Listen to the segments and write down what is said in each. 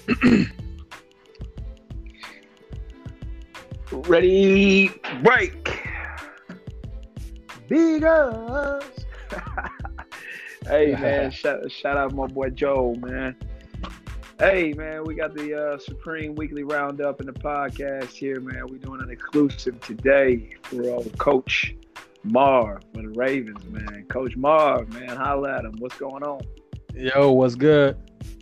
Ready, break. Big us. Hey man, shout out my boy Joe, man. Hey man, we got the Supreme Weekly Roundup in the podcast here, man. We're doing an exclusive today for Coach Marv for the Ravens, man. Coach Marv, man, holla at him. What's going on? Yo, what's good?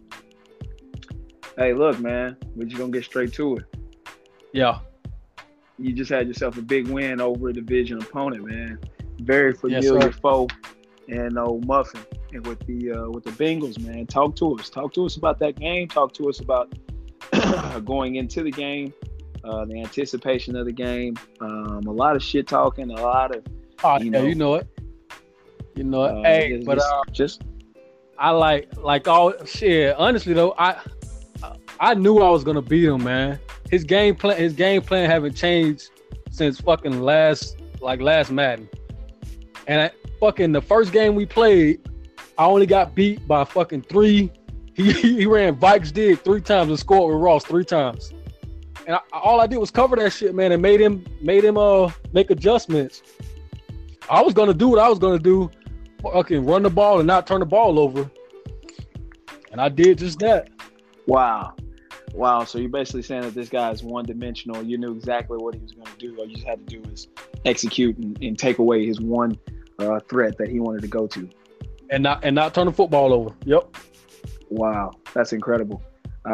Hey, look, man, we're just gonna get straight to it. Yeah. You just had yourself a big win over a division opponent, man. Very familiar foe, and old Muffin, and with the Bengals, man. Talk to us about that game. Talk to us about going into the game, the anticipation of the game. A lot of shit talking, a lot of you know it. Hey, but I like all shit. Honestly though, I knew I was gonna beat him, man. His game plan haven't changed since fucking last Madden. And the first game we played, I only got beat by fucking 3. He ran Vikes did 3 times and scored with Ross 3 times. And all I did was cover that shit, man, and made him make adjustments. I was gonna do what I was gonna do, fucking run the ball and not turn the ball over. And I did just that. Wow. So you're basically saying that this guy is one-dimensional. You knew exactly what he was going to do. All you just had to do is execute and take away his one threat that he wanted to go to. And not turn the football over. Yep. Wow. That's incredible.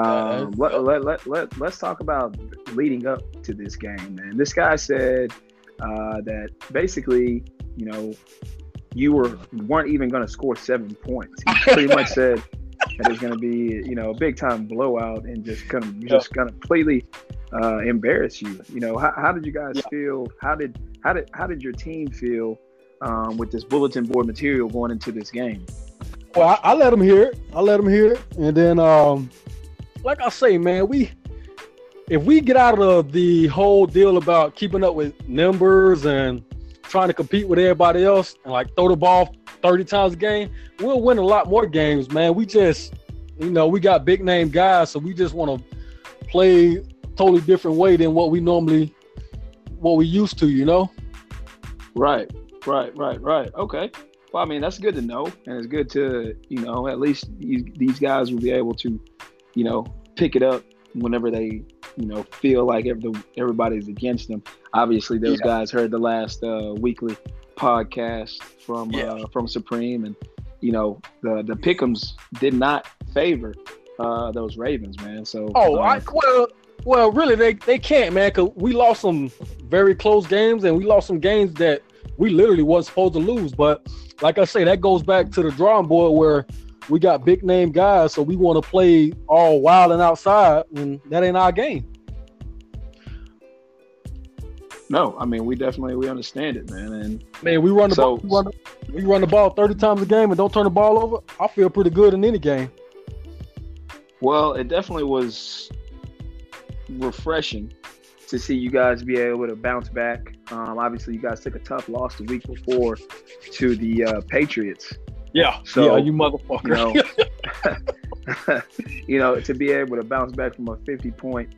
Let's talk about leading up to this game, man. This guy said that basically, you weren't even going to score 7 points. He pretty much said that it's going to be, a big time blowout and just gonna completely embarrass you. How did you guys feel? How did your team feel with this bulletin board material going into this game? Well, I let him hear it. And then, like I say, man, if we get out of the whole deal about keeping up with numbers and trying to compete with everybody else and like throw the ball 30 times a game, we'll win a lot more games, man. We just, we got big name guys, so we just want to play a totally different way than what we used to, Right. Okay. Well, I mean, that's good to know, and it's good to, at least these guys will be able to, pick it up whenever they, feel like everybody's against them. Obviously, those guys heard the last weekly podcast from Supreme, and the Pick'ems did not favor those Ravens, man. So well, really they can't, man, because we lost some very close games, and we lost some games that we literally wasn't supposed to lose. But like I say, that goes back to the drawing board where we got big name guys, so we want to play all wild and outside, and that ain't our game. No, I mean we understand it, man. And man, we run the ball 30 times a game and don't turn the ball over. I feel pretty good in any game. Well, it definitely was refreshing to see you guys be able to bounce back. Obviously, you guys took a tough loss the week before to the Patriots. Yeah. So you motherfucker. To be able to bounce back from a 50-point,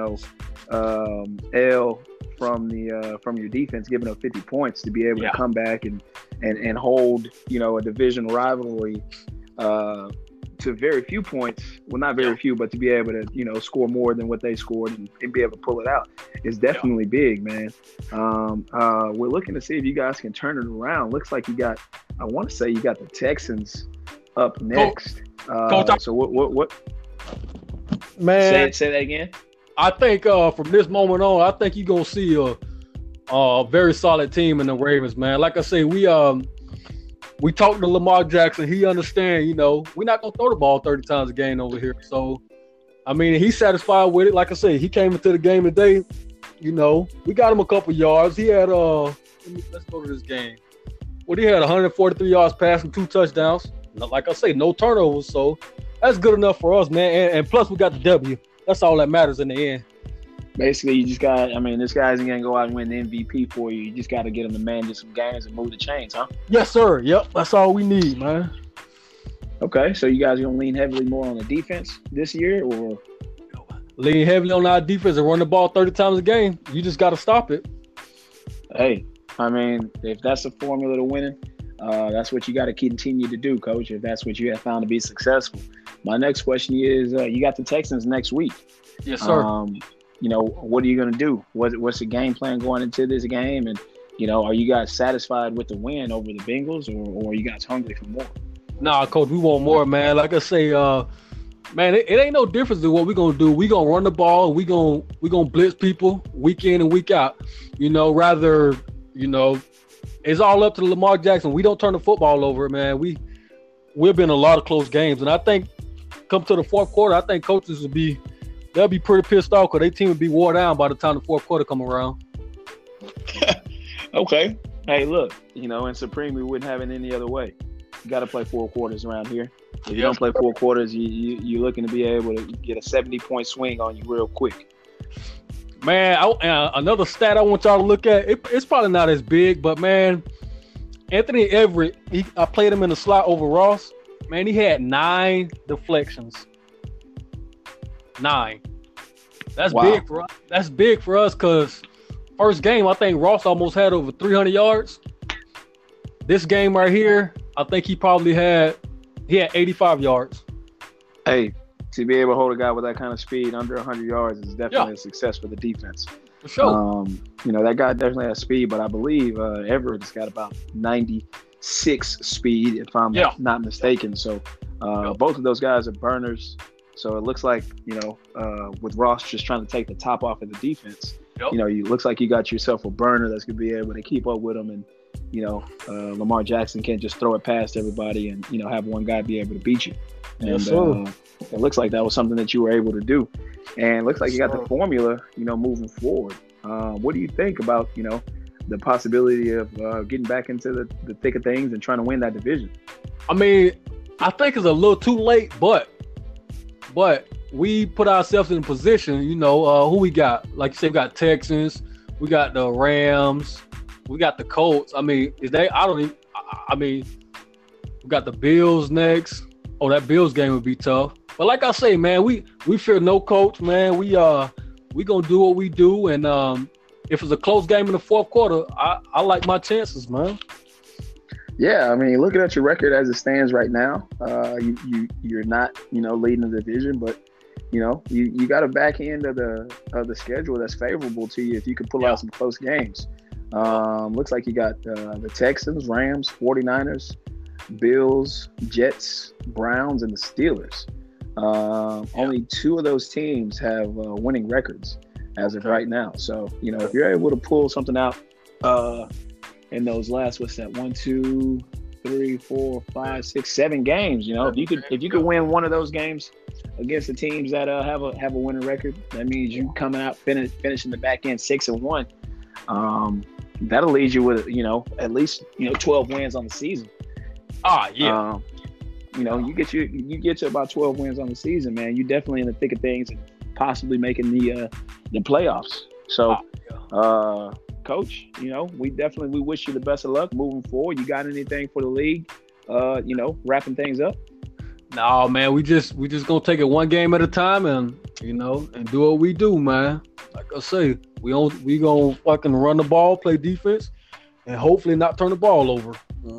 L from your defense, giving up 50 points, to be able to come back and hold, a division rivalry to very few points. Well, not very few, but to be able to, score more than what they scored and be able to pull it out is definitely big, man. We're looking to see if you guys can turn it around. Looks like I want to say you got the Texans up next. So what? Man, say that again. I think from this moment on, I think you're gonna see a very solid team in the Ravens, man. Like I say, we talked to Lamar Jackson. He understands, we're not gonna throw the ball 30 times a game over here. So, I mean, he's satisfied with it. Like I say, he came into the game today. We got him a couple yards. He had let's go to this game. Well, he had 143 yards passing, 2 touchdowns. Like I say, no turnovers. So that's good enough for us, man. And plus, we got the W. That's all that matters in the end. Basically, you just got, this guy isn't going to go out and win the MVP for you. You just got to get him to manage some games and move the chains, huh? Yes, sir. Yep. That's all we need, man. Okay. So you guys are going to lean heavily more on the defense this year, or lean heavily on our defense and run the ball 30 times a game. You just got to stop it. Hey, I mean, if that's the formula to winning, that's what you got to continue to do, Coach, if that's what you have found to be successful. My next question is, you got the Texans next week. Yes, sir. What are you going to do? What's the game plan going into this game? And, are you guys satisfied with the win over the Bengals, or are you guys hungry for more? Nah, Coach, we want more, man. Like I say, man, it ain't no difference in what we're going to do. We're going to run the ball. We're going to blitz people week in and week out. It's all up to Lamar Jackson. We don't turn the football over, man. We've been in a lot of close games. And I think come to the fourth quarter, I think coaches they'll be pretty pissed off because their team will be wore down by the time the fourth quarter come around. Okay. Hey, look, in Supreme, we wouldn't have it any other way. You got to play 4 quarters around here. If you don't play 4 quarters, you're looking to be able to get a 70-point swing on you real quick. Man, another stat I want y'all to look at, it's probably not as big, but, man, Anthony Everett, I played him in the slot over Ross. Man, he had 9 deflections. 9. That's wow. Big for us. That's big for us because first game, I think Ross almost had over 300 yards. This game right here, I think he had 85 yards. Hey, to be able to hold a guy with that kind of speed under 100 yards is definitely a success for the defense. For sure. That guy definitely has speed, but I believe Everett's got about 96 speed, if I'm not mistaken. So both of those guys are burners. So it looks like, with Ross just trying to take the top off of the defense, it looks like you got yourself a burner that's going to be able to keep up with him. And, Lamar Jackson can't just throw it past everybody and, have one guy be able to beat you. And it looks like that was something that you were able to do. And it looks like you got the formula, moving forward. What do you think about, the possibility of getting back into the thick of things and trying to win that division? I mean, I think it's a little too late, but we put ourselves in a position, who we got? Like you said, we got Texans, we got the Rams, we got the Colts. I mean, we got the Bills next. Oh, that Bills game would be tough. But like I say, man, we fear no coach, man. We gonna do what we do, and if it's a close game in the fourth quarter, I like my chances, man. Yeah, I mean, looking at your record as it stands right now, you're not, leading the division, but you got a back end of the schedule that's favorable to you if you can pull out some close games. Looks like you got the Texans, Rams, 49ers, Bills, Jets, Browns, and the Steelers. Only 2 of those teams have winning records as of right now. So, if you're able to pull something out in those last, 1, 2, 3, 4, 5, 6, 7 games, if you could win one of those games against the teams that have a winning record, that means you coming out finishing the back end 6-1. That'll lead you with at least 12 wins on the season. You get to about 12 wins on the season, man. You're definitely in the thick of things and possibly making the playoffs. So, Coach, we wish you the best of luck moving forward. You got anything for the league? Wrapping things up. No, man. We just gonna take it one game at a time and and do what we do, man. Like I say, we gonna fucking run the ball, play defense, and hopefully not turn the ball over.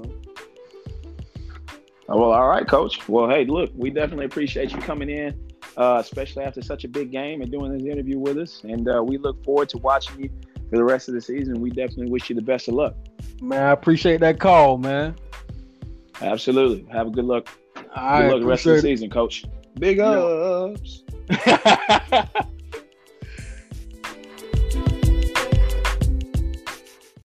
Well, all right, Coach. Well, hey, look, we definitely appreciate you coming in, especially after such a big game and doing this interview with us. And we look forward to watching you for the rest of the season. We definitely wish you the best of luck. Man, I appreciate that call, man. Absolutely. Have a good luck. Good luck the rest of the season, Coach. Big ups.